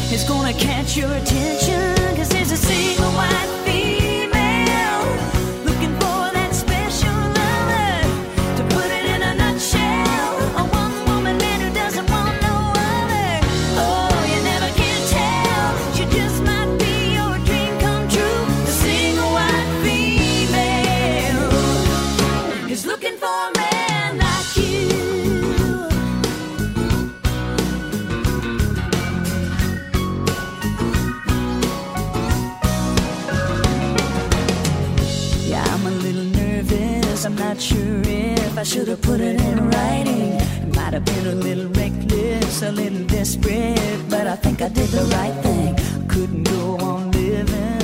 is gonna catch your attention, 'cause there's a single white female looking for that special lover. To put it in a nutshell, a one-woman man who doesn't want no other. Oh, you never can tell, she just might be your dream come true. The single white female is looking for a man like you. Yeah, I'm a little nervous, I'm not sure if I should have put it in writing. It might have been a little reckless, a little desperate, but I think I did the right thing. Couldn't go on living